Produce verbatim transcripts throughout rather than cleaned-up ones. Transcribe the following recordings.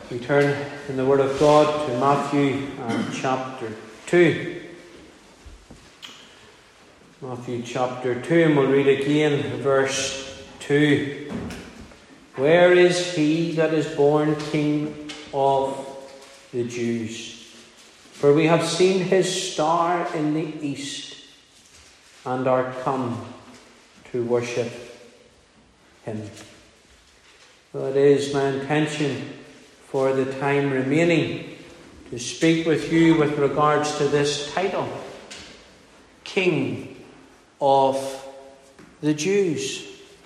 We turn in the Word of God to Matthew and chapter two. Matthew chapter two, and we'll read again verse two. Where is he that is born King of the Jews? For we have seen his star in the east, and are come to worship him. Well, it is my intention for the time remaining to speak with you with regards to this title, King of the Jews.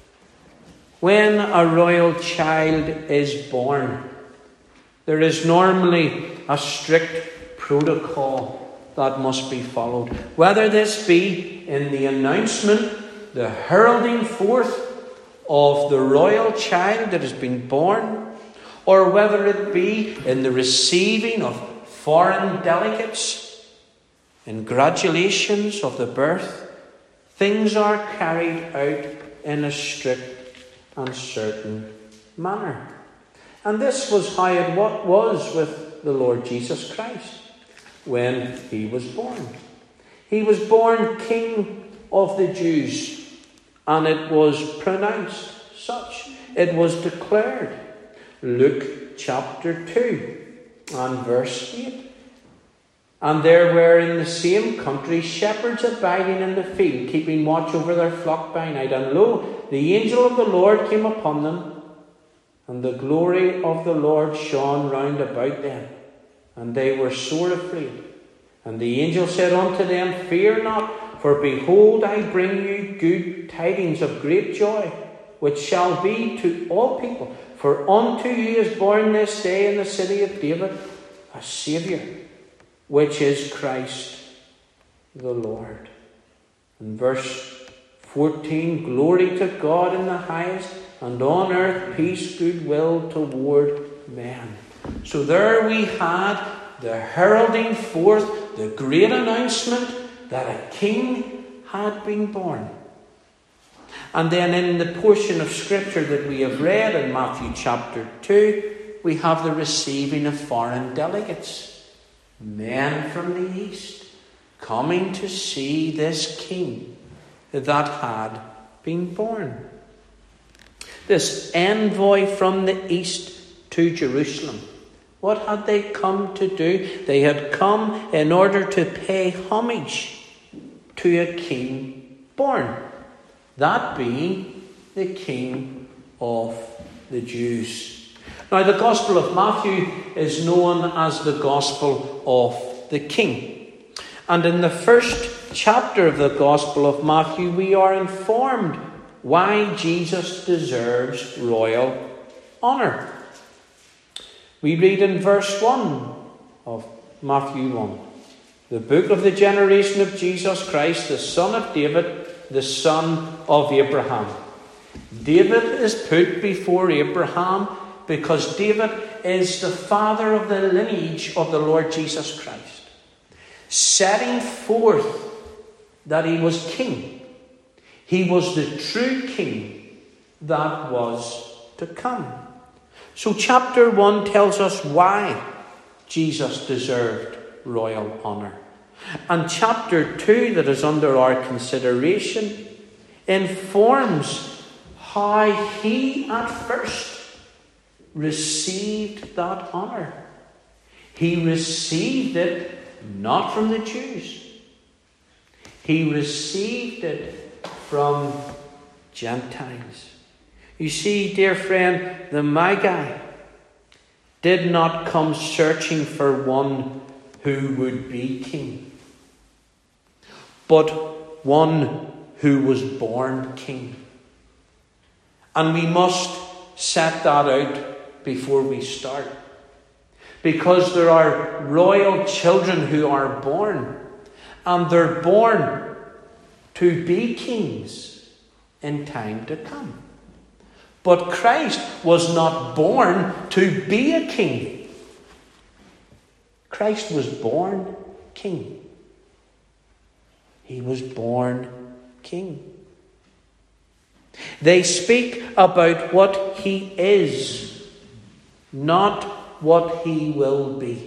When a royal child is born, there is normally a strict protocol that must be followed. Whether this be in the announcement, the heralding forth of the royal child that has been born, or whether it be in the receiving of foreign delegates, in gratulations of the birth, things are carried out in a strict and certain manner. And this was how it was with the Lord Jesus Christ when he was born. He was born King of the Jews, and it was pronounced such. It was declared. Luke chapter two and verse eight. And there were in the same country shepherds abiding in the field, keeping watch over their flock by night. And lo, the angel of the Lord came upon them, and the glory of the Lord shone round about them, and they were sore afraid. And the angel said unto them, Fear not, for behold, I bring you good tidings of great joy, which shall be to all people. For unto you is born this day in the city of David a Saviour, which is Christ the Lord. In verse fourteen, Glory to God in the highest, and on earth peace, goodwill toward men. So there we had the heralding forth, the great announcement that a king had been born. And then in the portion of Scripture that we have read in Matthew chapter two, we have the receiving of foreign delegates, men from the east, coming to see this king that had been born. This envoy from the east to Jerusalem. What had they come to do? They had come in order to pay homage to a king born. That being the King of the Jews. Now, the Gospel of Matthew is known as the Gospel of the King. And in the first chapter of the Gospel of Matthew, we are informed why Jesus deserves royal honour. We read in verse one of Matthew one, the book of the generation of Jesus Christ, the son of David, the son of Abraham. David is put before Abraham because David is the father of the lineage of the Lord Jesus Christ, setting forth that he was king. He was the true king that was to come. So chapter one tells us why Jesus deserved royal honour. And chapter two, that is under our consideration, informs how he at first received that honour. He received it not from the Jews. He received it from Gentiles. You see, dear friend, the Magi did not come searching for one who would be king, but one who was born king. And we must set that out before we start. Because there are royal children who are born, and they're born to be kings in time to come. But Christ was not born to be a king. Christ was born king. He was born king. They speak about what he is, not what he will be.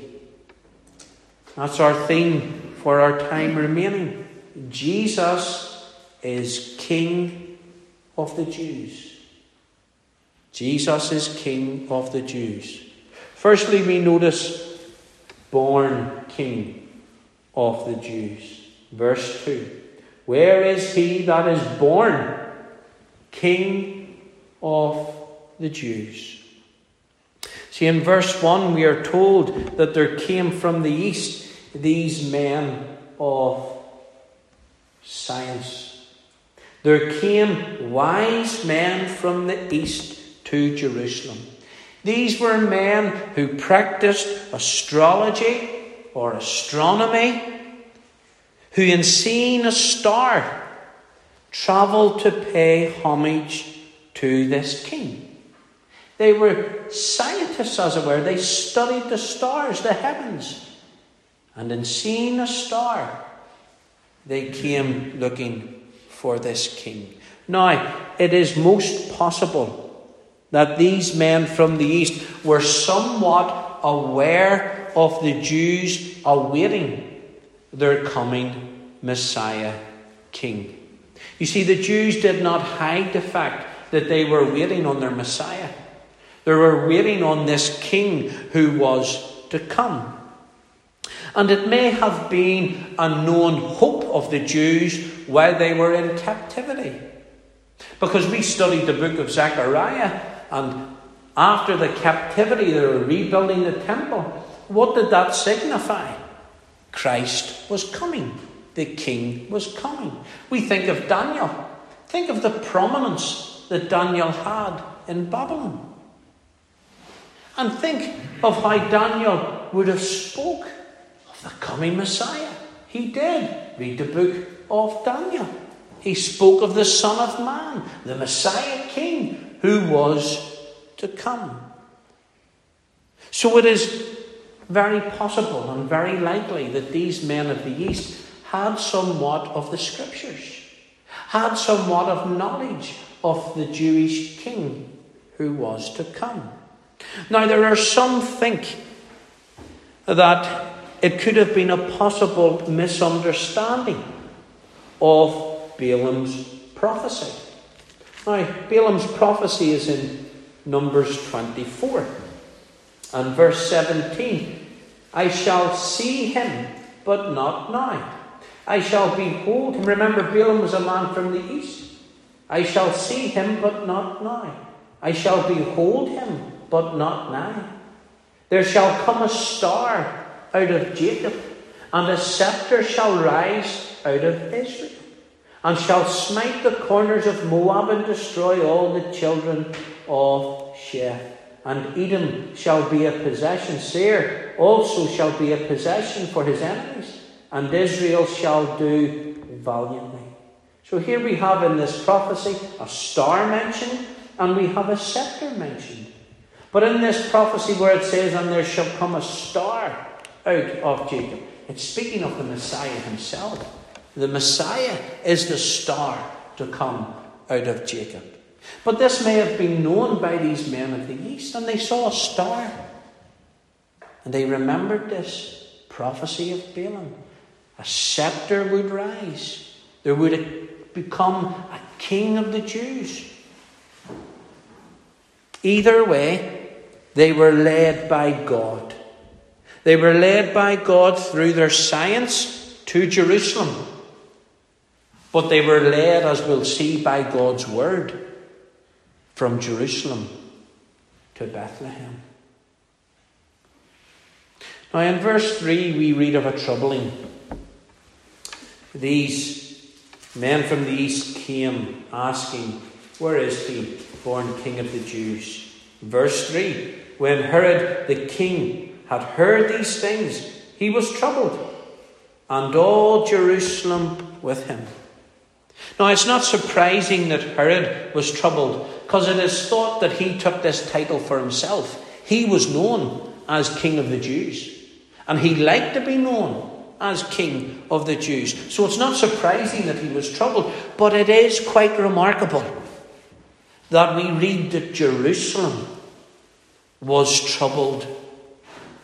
That's our theme for our time remaining. Jesus is King of the Jews. Jesus is King of the Jews. Firstly, we notice born King of the Jews. Verse two. Where is he that is born King of the Jews? See, in verse one, we are told that there came from the east these men of science. There came wise men from the east to Jerusalem. These were men who practiced astrology or astronomy, who in seeing a star travelled to pay homage to this king. They were scientists, as it were. They studied the stars, the heavens. And in seeing a star, they came looking for this king. Now, it is most possible that these men from the east were somewhat aware of the Jews awaiting their coming Messiah king. You see, the Jews did not hide the fact that they were waiting on their Messiah. They were waiting on this king who was to come. And it may have been a known hope of the Jews while they were in captivity. Because we studied the book of Zechariah, and after the captivity they were rebuilding the temple. What did that signify? Christ was coming. The king was coming. We think of Daniel. Think of the prominence that Daniel had in Babylon. And think of how Daniel would have spoke of the coming Messiah. He did. Read the book of Daniel. He spoke of the Son of Man, the Messiah King, who was to come. So it is very possible and very likely that these men of the East had somewhat of the Scriptures, had somewhat of knowledge of the Jewish king who was to come. Now, there are some think that it could have been a possible misunderstanding of Balaam's prophecy. Now, Balaam's prophecy is in Numbers twenty-four and verse seventeen. I shall see him, but not now. I shall behold him. Remember, Balaam was a man from the east. I shall see him, but not now. I shall behold him, but not now. There shall come a star out of Jacob, and a scepter shall rise out of Israel, and shall smite the corners of Moab and destroy all the children of Sheth. And Edom shall be a possession. Seir also shall be a possession for his enemies, and Israel shall do valiantly. So here we have in this prophecy a star mentioned, and we have a scepter mentioned. But in this prophecy where it says, and there shall come a star out of Jacob, it's speaking of the Messiah himself. The Messiah is the star to come out of Jacob. But this may have been known by these men of the East, and they saw a star. And they remembered this prophecy of Balaam. A scepter would rise. There would become a king of the Jews. Either way, they were led by God. They were led by God through their science to Jerusalem. But they were led, as we'll see, by God's word from Jerusalem to Bethlehem. Now in verse three we read of a troubling. These men from the east came asking, where is he, born King of the Jews? Verse three, when Herod the king had heard these things, he was troubled, and all Jerusalem with him. Now, it's not surprising that Herod was troubled, because it is thought that he took this title for himself. He was known as King of the Jews, and he liked to be known as King of the Jews. So it's not surprising that he was troubled, but it is quite remarkable that we read that Jerusalem was troubled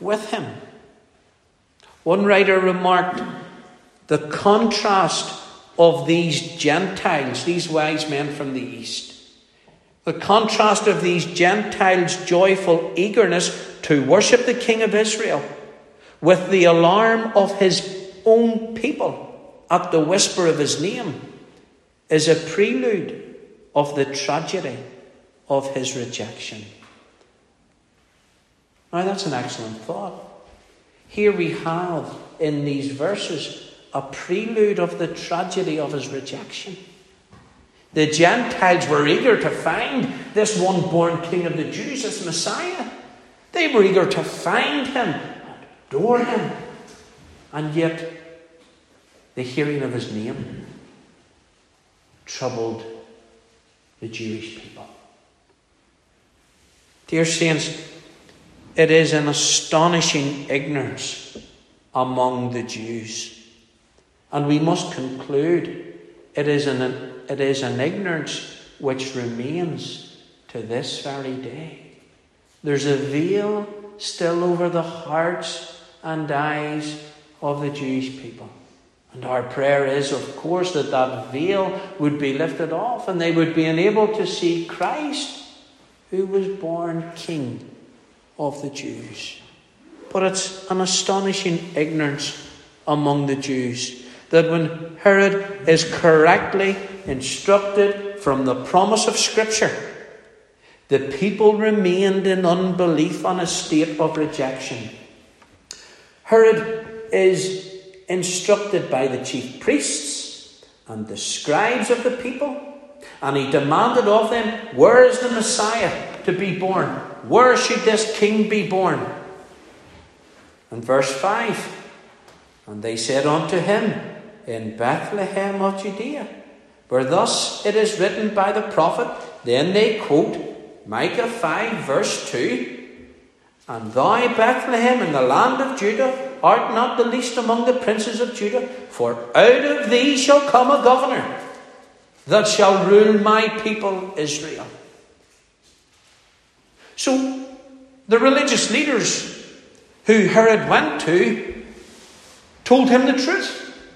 with him. One writer remarked the contrast of these Gentiles, these wise men from the east, the contrast of these Gentiles' joyful eagerness to worship the King of Israel with the alarm of his own people at the whisper of his name is a prelude of the tragedy of his rejection. Now that's an excellent thought. Here we have in these verses a prelude of the tragedy of his rejection. The Gentiles were eager to find this one born King of the Jews, this Messiah. They were eager to find him and adore him. And yet, the hearing of his name troubled the Jewish people. Dear saints, it is an astonishing ignorance among the Jews. And we must conclude it is an, it is an ignorance which remains to this very day. There's a veil still over the hearts and eyes of the Jewish people. And our prayer is, of course, that that veil would be lifted off and they would be enabled to see Christ, who was born King of the Jews. But it's an astonishing ignorance among the Jews that when Herod is correctly instructed from the promise of Scripture, the people remained in unbelief and a state of rejection. Herod is instructed by the chief priests and the scribes of the people, and he demanded of them, where is the Messiah to be born? Where should this king be born? And verse five, and they said unto him, in Bethlehem of Judea, where thus it is written by the prophet. Then they quote Micah five verse two, and thou, Bethlehem, in the land of Judah, art not the least among the princes of Judah, for out of thee shall come a governor that shall rule my people Israel. So the religious leaders who Herod went to told him the truth.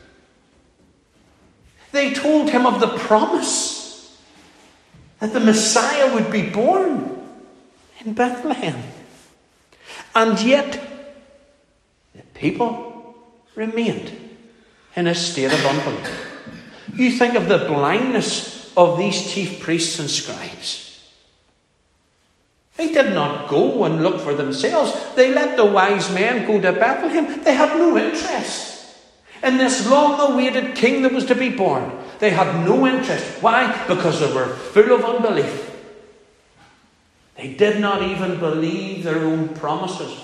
They told him of the promise that the Messiah would be born in Bethlehem. And yet, the people remained in a state of unbelief. You think of the blindness of these chief priests and scribes. They did not go and look for themselves. They let the wise men go to Bethlehem. They had no interest in this long-awaited king that was to be born. They had no interest. Why? Because they were full of unbelief. They did not even believe their own promises,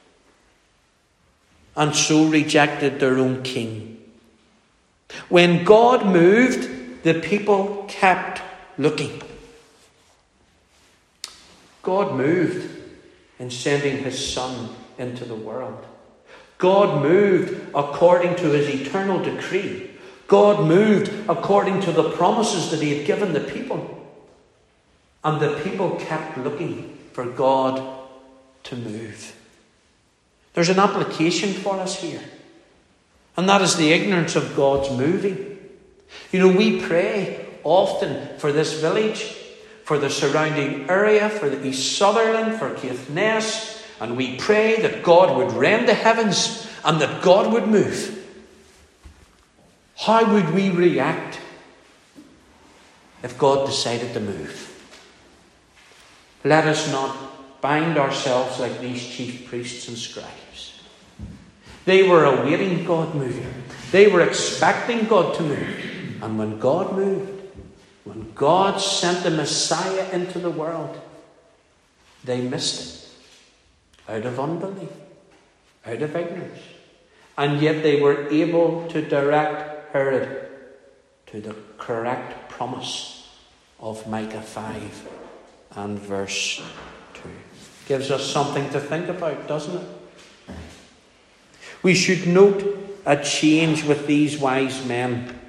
and so rejected their own king. When God moved, the people kept looking. God moved in sending his Son into the world. God moved according to his eternal decree. God moved according to the promises that he had given the people. And the people kept looking for God to move. There's an application for us here. And that is the ignorance of God's moving. You know, we pray often for this village, for the surrounding area, for the East Sutherland, for Caithness, and we pray that God would rend the heavens and that God would move. How would we react if God decided to move? Let us not bind ourselves like these chief priests and scribes. They were awaiting God moving. They were expecting God to move. And when God moved, when God sent the Messiah into the world, they missed it. Out of unbelief, out of ignorance. And yet they were able to direct Herod to the correct promise of Micah five and verse two. Gives us something to think about, doesn't it? We should note a change with these wise men.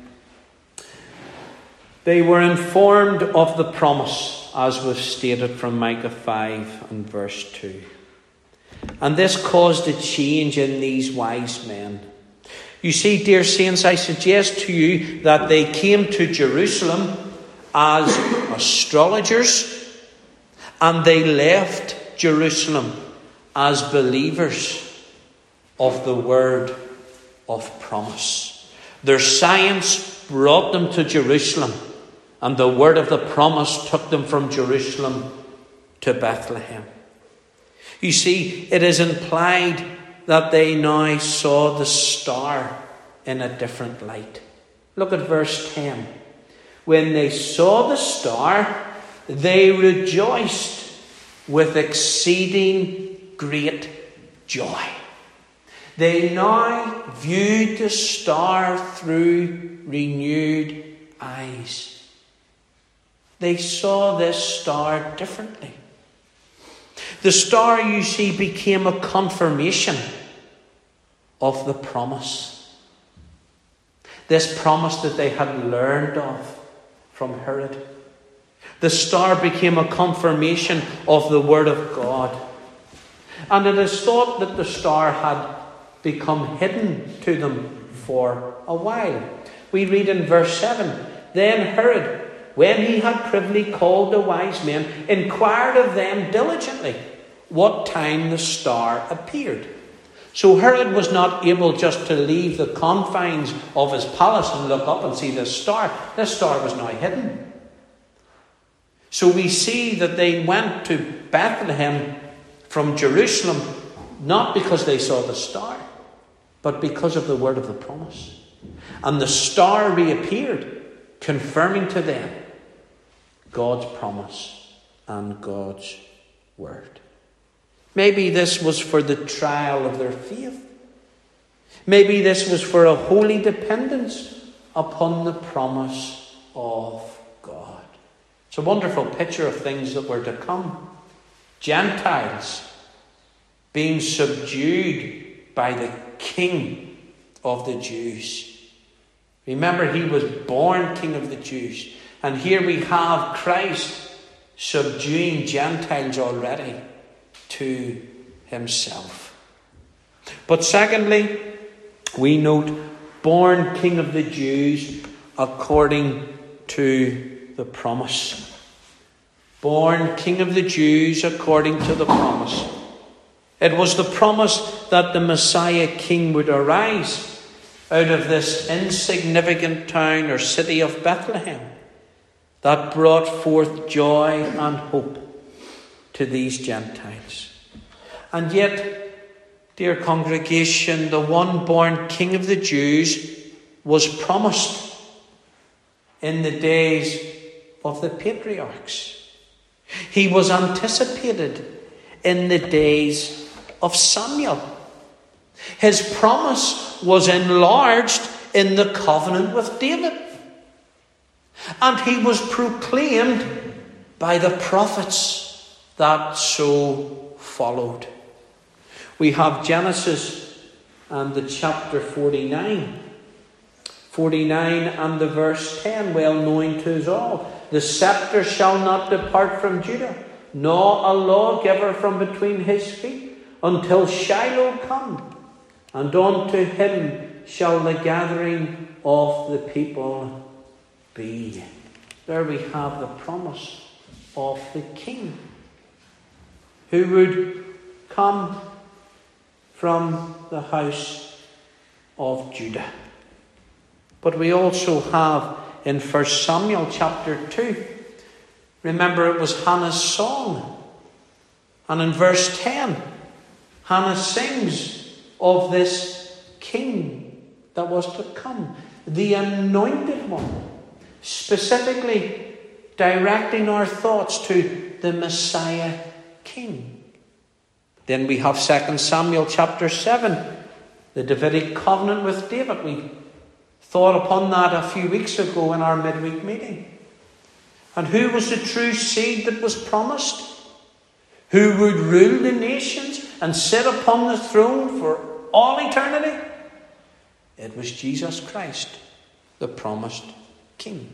They were informed of the promise, as was stated from Micah five and verse two. And this caused a change in these wise men. You see, dear saints, I suggest to you that they came to Jerusalem as astrologers, and they left Jerusalem as believers of the word of promise. Their science brought them to Jerusalem, and the word of the promise took them from Jerusalem to Bethlehem. You see, it is implied that they now saw the star in a different light. Look at verse ten. When they saw the star, they rejoiced with exceeding great joy. They now viewed the star through renewed eyes. They saw this star differently. The star, you see, became a confirmation of the promise. This promise that they had learned of from Herod. The star became a confirmation of the word of God. And it is thought that the star had become hidden to them for a while. We read in verse seven, Then Herod, when he had privily called the wise men, inquired of them diligently what time the star appeared. So Herod was not able just to leave the confines of his palace and look up and see the star. The star was now hidden. So we see that they went to Bethlehem from Jerusalem, not because they saw the star, but because of the word of the promise. And the star reappeared, confirming to them God's promise and God's word. Maybe this was for the trial of their faith. Maybe this was for a holy dependence upon the promise of God. It's a wonderful picture of things that were to come. Gentiles being subdued by the King of the Jews. Remember, he was born King of the Jews. And here we have Christ subduing Gentiles already to himself. But secondly, we note born King of the Jews according to the promise. Born King of the Jews according to the promise. It was the promise that the Messiah King would arise out of this insignificant town or city of Bethlehem that brought forth joy and hope to these Gentiles. And yet, dear congregation, the one born King of the Jews was promised in the days of the patriarchs. He was anticipated in the days of Samuel. His promise was enlarged in the covenant with David. And he was proclaimed by the prophets that so followed. We have Genesis and the chapter forty-nine. forty-nine and the verse ten, well known to us all. The scepter shall not depart from Judah, nor a lawgiver from between his feet, until Shiloh come, and unto him shall the gathering of the people be. There we have the promise of the King, who would come from the house of Judah. But we also have in First Samuel chapter two, remember it was Hannah's song. And in verse ten, Hannah sings of this King that was to come, the anointed one, specifically directing our thoughts to the Messiah King. Then we have Second Samuel chapter seven, the Davidic covenant with David. We thought upon that a few weeks ago in our midweek meeting. And who was the true seed that was promised? Who would rule the nations and sit upon the throne for all eternity? It was Jesus Christ, the promised King.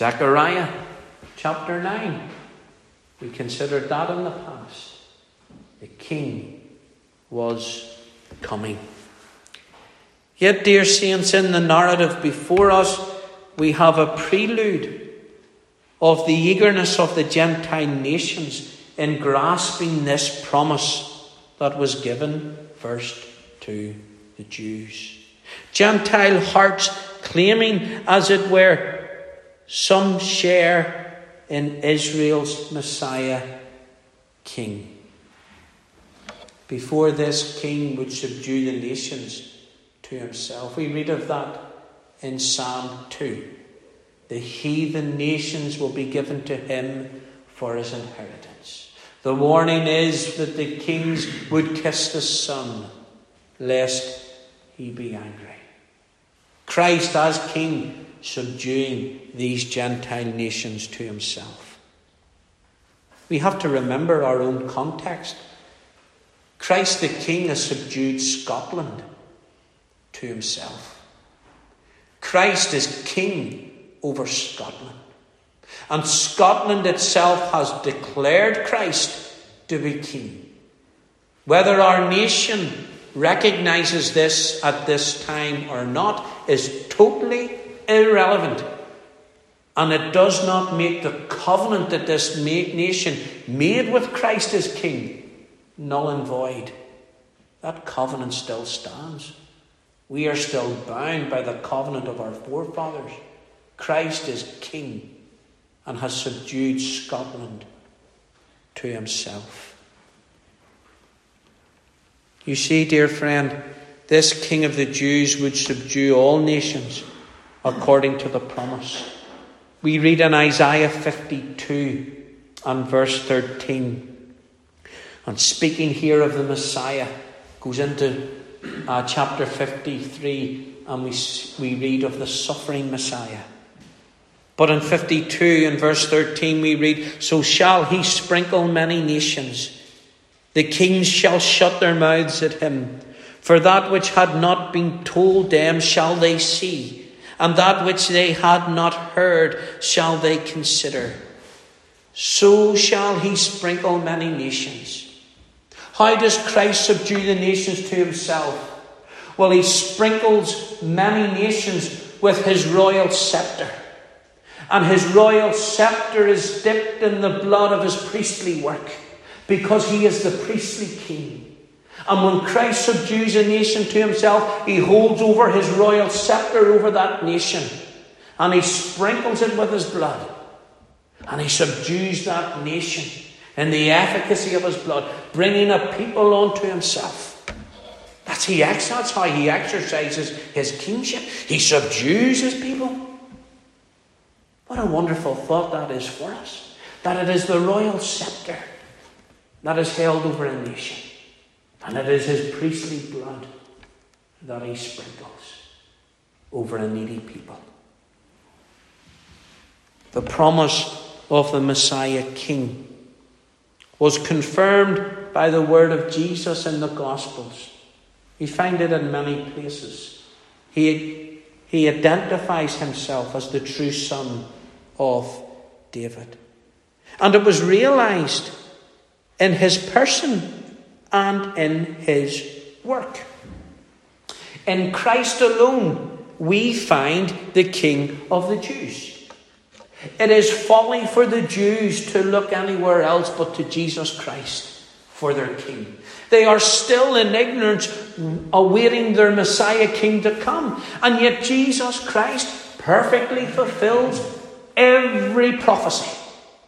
Zechariah chapter nine. We considered that in the past. The King was coming. Yet, dear saints, in the narrative before us, we have a prelude of the eagerness of the Gentile nations in grasping this promise that was given first to the Jews. Gentile hearts claiming, as it were, some share in Israel's Messiah King. Before this king would subdue the nations to himself. We read of that in Psalm two. The heathen nations will be given to him for his inheritance. The warning is that the kings would kiss the Son, lest he be angry. Christ as King, subduing these Gentile nations to himself. We have to remember our own context. Christ the King has subdued Scotland to himself. Christ is King over Scotland. And Scotland itself has declared Christ to be King. Whether our nation recognizes this at this time or not is totally irrelevant. And it does not make the covenant that this nation made with Christ as King null and void. That covenant still stands. We are still bound by the covenant of our forefathers. Christ is King and has subdued Scotland to himself. You see, dear friend, this King of the Jews would subdue all nations according to the promise. We read in Isaiah fifty-two and verse thirteen. And speaking here of the Messiah, goes into uh, chapter fifty-three, and we, we read of the suffering Messiah. But in fifty-two and verse thirteen we read, so shall he sprinkle many nations. The kings shall shut their mouths at him. For that which had not been told them shall they see, and that which they had not heard shall they consider. So shall he sprinkle many nations. How does Christ subdue the nations to himself? Well, he sprinkles many nations with his royal scepter. And his royal scepter is dipped in the blood of his priestly work, because he is the priestly king. And when Christ subdues a nation to himself, he holds over his royal scepter over that nation. And he sprinkles it with his blood. And he subdues that nation in the efficacy of his blood, bringing a people unto himself. That's, he, that's how he exercises his kingship. He subdues his people. What a wonderful thought that is for us. That it is the royal scepter that is held over a nation. And it is his priestly blood that he sprinkles over a needy people. The promise of the Messiah King was confirmed by the word of Jesus in the Gospels. We find it in many places. He, he identifies himself as the true son of David. And it was realized in his person and in his work. In Christ alone, we find the King of the Jews. It is folly for the Jews to look anywhere else but to Jesus Christ for their King. They are still in ignorance, awaiting their Messiah King to come. And yet Jesus Christ perfectly fulfills every prophecy.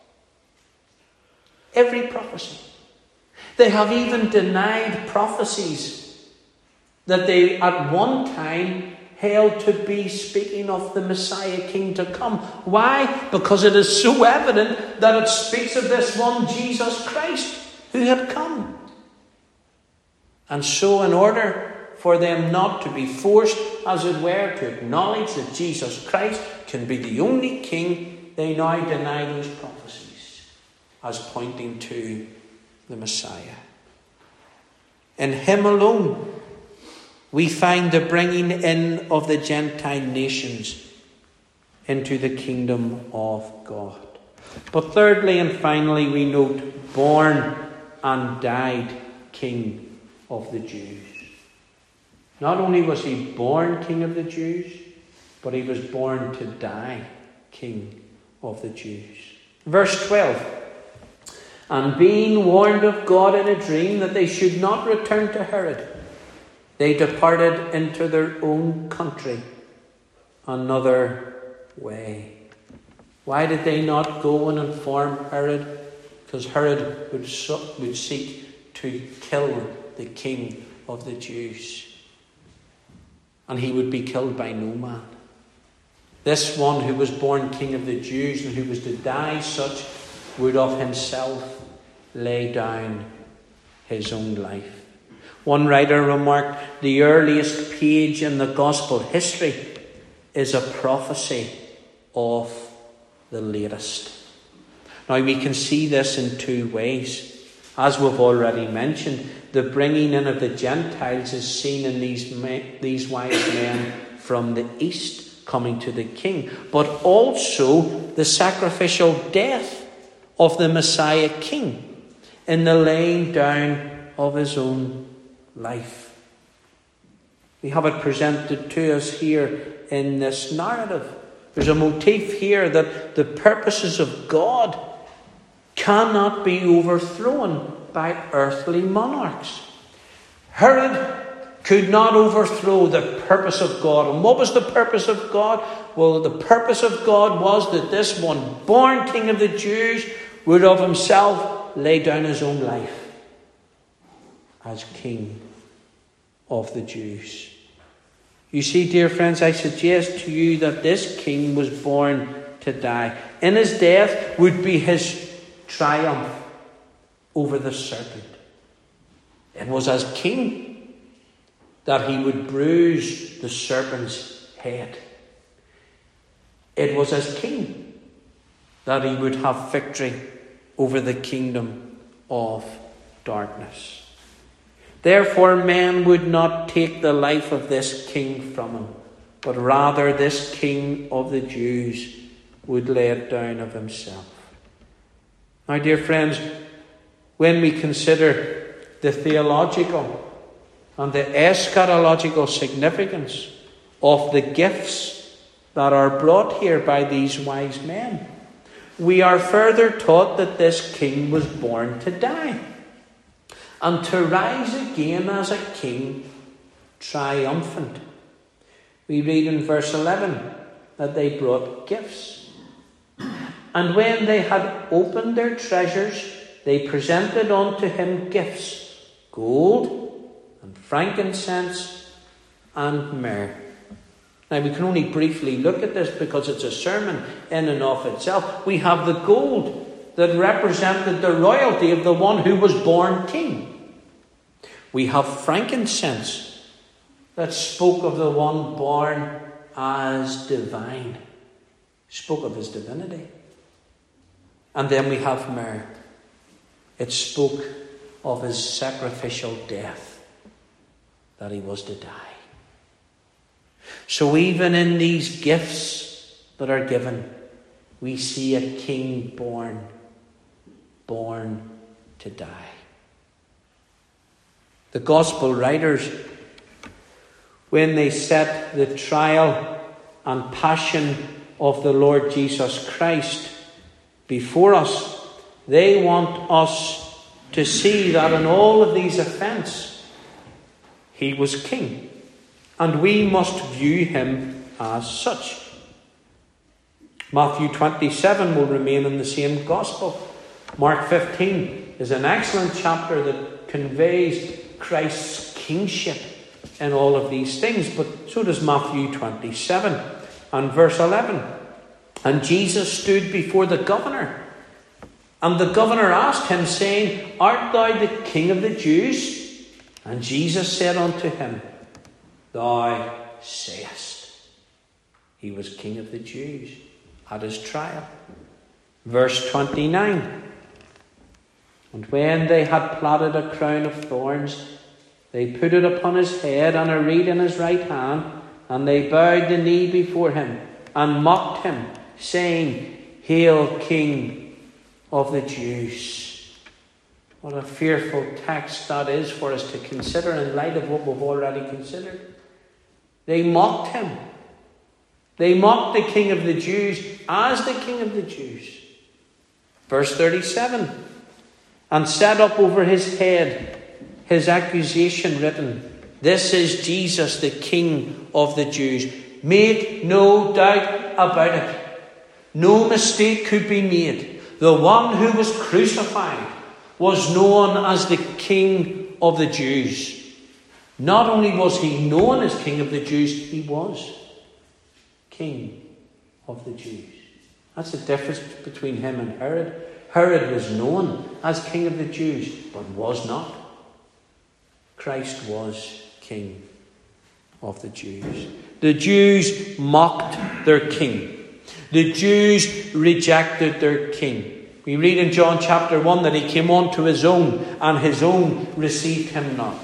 Every prophecy. They have even denied prophecies that they at one time held to be speaking of the Messiah King to come. Why? Because it is so evident that it speaks of this one Jesus Christ who had come. And so in order for them not to be forced, as it were, to acknowledge that Jesus Christ can be the only King, they now deny those prophecies as pointing to the Messiah. In him alone, we find the bringing in of the Gentile nations into the kingdom of God. But thirdly and finally, we note born and died King of the Jews. Not only was he born King of the Jews, but he was born to die King of the Jews. Verse twelve. And being warned of God in a dream that they should not return to Herod, they departed into their own country another way. Why did they not go and inform Herod? Because Herod would, would seek to kill the King of the Jews. And he would be killed by no man. This one who was born King of the Jews and who was to die such would of himself lay down his own life. One writer remarked, the earliest page in the gospel history is a prophecy of the latest. Now we can see this in two ways. As we've already mentioned, the bringing in of the Gentiles is seen in these, men, these wise men from the east coming to the king, but also the sacrificial death of the Messiah King in the laying down of his own life. We have it presented to us here in this narrative. There's a motif here that the purposes of God cannot be overthrown by earthly monarchs. Herod could not overthrow the purpose of God. And what was the purpose of God? Well, the purpose of God was that this one, born King of the Jews, would of himself lay down his own life as King of the Jews. You see, dear friends, I suggest to you that this king was born to die. In his death would be his triumph over the serpent. It was as king that he would bruise the serpent's head. It was as king that he would have victory over the kingdom of darkness. Therefore, men would not take the life of this king from him, but rather this King of the Jews would lay it down of himself. Now, dear friends, when we consider the theological and the eschatological significance of the gifts that are brought here by these wise men, we are further taught that this king was born to die and to rise again as a king triumphant. We read in verse eleven that they brought gifts. And when they had opened their treasures, they presented unto him gifts, gold and frankincense and myrrh. Now we can only briefly look at this because it's a sermon in and of itself. We have the gold that represented the royalty of the one who was born king. We have frankincense that spoke of the one born as divine, spoke of his divinity. And then we have myrrh. It spoke of his sacrificial death, that he was to die. So even in these gifts that are given, we see a king born, born to die. The gospel writers, when they set the trial and passion of the Lord Jesus Christ before us, they want us to see that in all of these events, he was king. And we must view him as such. Matthew twenty-seven will remain in the same gospel. Mark fifteen is an excellent chapter that conveys Christ's kingship in all of these things. But so does Matthew twenty-seven and verse eleven. And Jesus stood before the governor. And the governor asked him, saying, Art thou the King of the Jews? And Jesus said unto him, Thou sayest. He was King of the Jews at his trial. Verse twenty-nine. And when they had platted a crown of thorns, they put it upon his head and a reed in his right hand, and they bowed the knee before him and mocked him, saying, Hail, King of the Jews. What a fearful text that is for us to consider in light of what we've already considered. They mocked him. They mocked the King of the Jews as the King of the Jews. Verse thirty-seven. And set up over his head his accusation written, "This is Jesus, the King of the Jews." Make no doubt about it. No mistake could be made. The one who was crucified was known as the King of the Jews. Not only was he known as King of the Jews, he was King of the Jews. That's the difference between him and Herod. Herod was known as King of the Jews, but was not. Christ was King of the Jews. The Jews mocked their king. The Jews rejected their king. We read in John chapter one that he came unto his own, and his own received him not.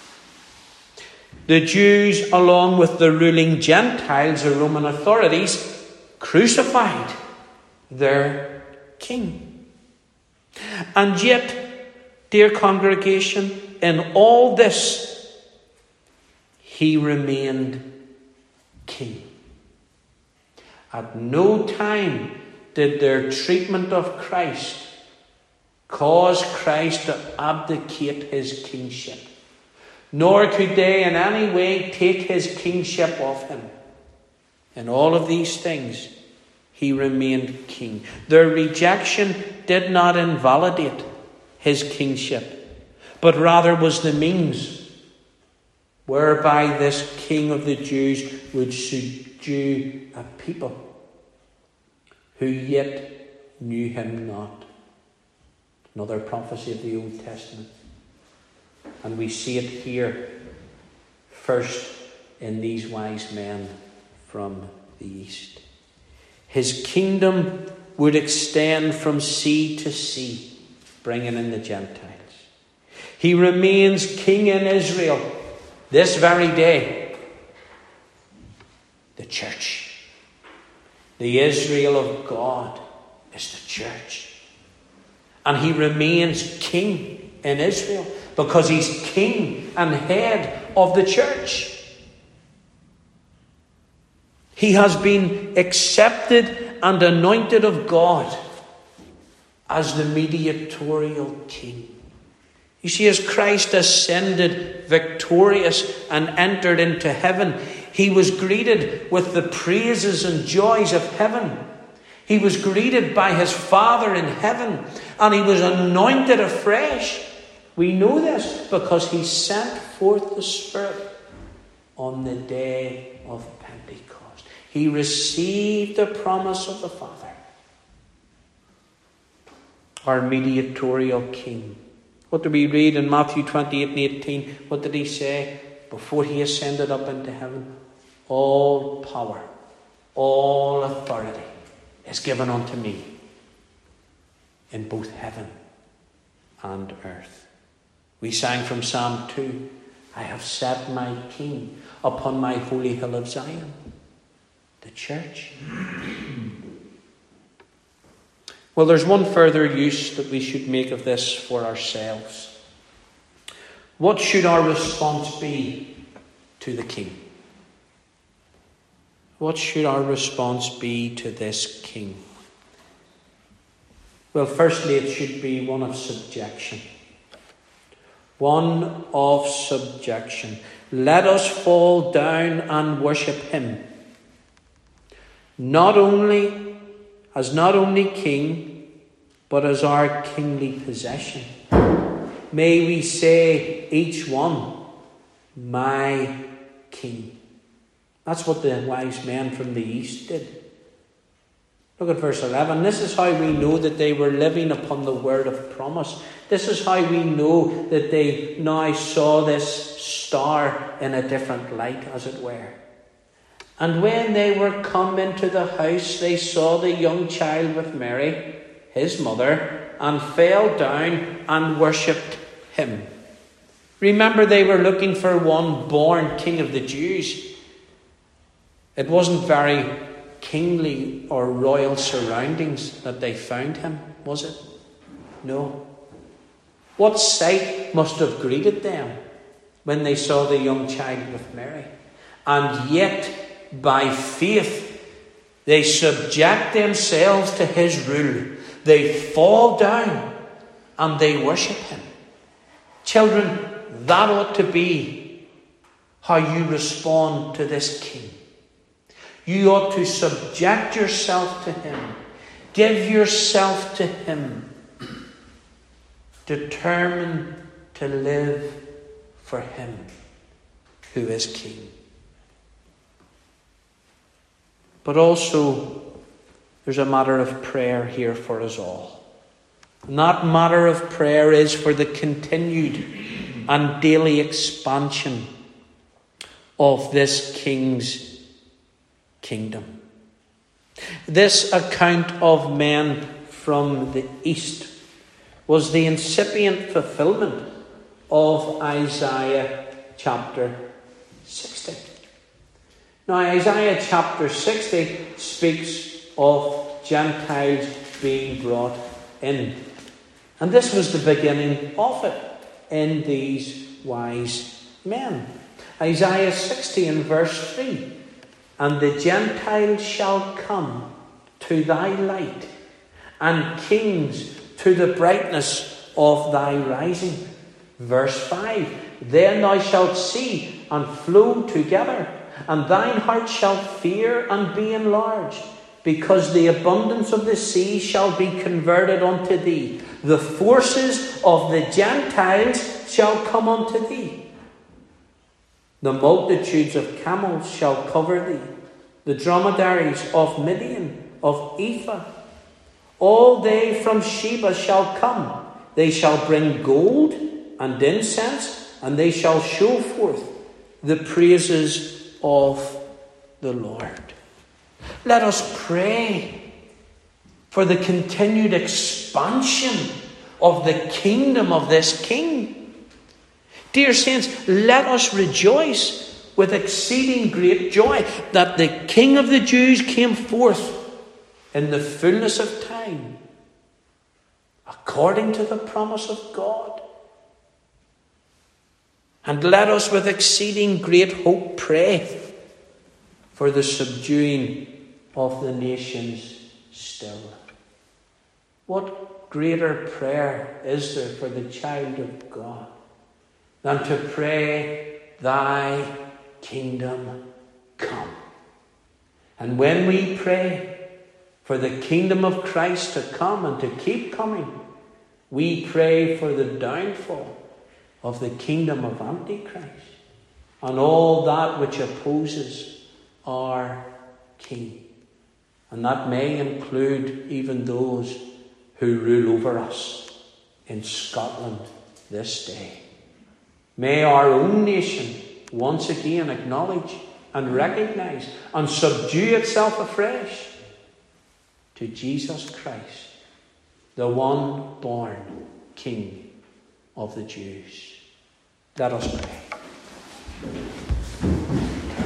The Jews, along with the ruling Gentiles, the Roman authorities, crucified their king. And yet, dear congregation, in all this, he remained king. At no time did their treatment of Christ cause Christ to abdicate his kingship, nor could they in any way take his kingship off him. In all of these things, he remained king. Their rejection did not invalidate his kingship, but rather was the means whereby this King of the Jews would subdue a people who yet knew him not. Another prophecy of the Old Testament. And we see it here first in these wise men from the east. His kingdom would extend from sea to sea, bringing in the Gentiles. He remains king in Israel this very day. The church. The Israel of God is the church. And he remains king in Israel because he's king and head of the church. He has been accepted and anointed of God as the mediatorial king. You see, as Christ ascended victorious and entered into heaven, he was greeted with the praises and joys of heaven. He was greeted by his Father in heaven, and he was anointed afresh. We know this because he sent forth the Spirit on the day of Pentecost. He received the promise of the Father, our mediatorial king. What do we read in Matthew twenty-eight and eighteen? What did he say before he ascended up into heaven? All power, all authority is given unto me in both heaven and earth. We sang from Psalm two, I have set my king upon my holy hill of Zion, the church. Well, there's one further use that we should make of this for ourselves. What should our response be to the king? What should our response be to this king? Well, firstly, it should be one of subjection. One of subjection. Let us fall down and worship him. Not only as not only king, but as our kingly possession. May we say, each one, my king. That's what the wise men from the east did. Look at verse eleven. This is how we know that they were living upon the word of promise. This is how we know that they now saw this star in a different light, as it were. And when they were come into the house, they saw the young child with Mary, his mother, and fell down and worshipped him. Remember, they were looking for one born King of the Jews. It wasn't very kingly or royal surroundings that they found him, was it? No. What sight must have greeted them when they saw the young child with Mary? And yet, by faith, they subject themselves to his rule. They fall down and they worship him. Children, that ought to be how you respond to this king. You ought to subject yourself to him. Give yourself to him. Determined to live for him who is king. But also, there's a matter of prayer here for us all. And that matter of prayer is for the continued and daily expansion of this king's kingdom. This account of men from the east was the incipient fulfillment of Isaiah chapter sixty. Now, Isaiah chapter sixty speaks of Gentiles being brought in. And this was the beginning of it in these wise men. Isaiah sixty and verse three. And the Gentiles shall come to thy light, and kings to the brightness of thy rising. Verse five. Then thou shalt see and flow together, and thine heart shall fear and be enlarged, because the abundance of the sea shall be converted unto thee. The forces of the Gentiles shall come unto thee. The multitudes of camels shall cover thee, the dromedaries of Midian, of Ephah. All they from Sheba shall come. They shall bring gold and incense, and they shall show forth the praises of the Lord. Let us pray for the continued expansion of the kingdom of this King. Dear saints, let us rejoice with exceeding great joy that the King of the Jews came forth in the fullness of time, according to the promise of God. And let us with exceeding great hope pray for the subduing of the nations still. What greater prayer is there for the child of God than to pray, thy kingdom come? And when we pray for the kingdom of Christ to come and to keep coming, we pray for the downfall of the kingdom of Antichrist and all that which opposes our King. And that may include even those who rule over us in Scotland this day. May our own nation once again acknowledge and recognize and subdue itself afresh to Jesus Christ, the one born King of the Jews. Let us pray.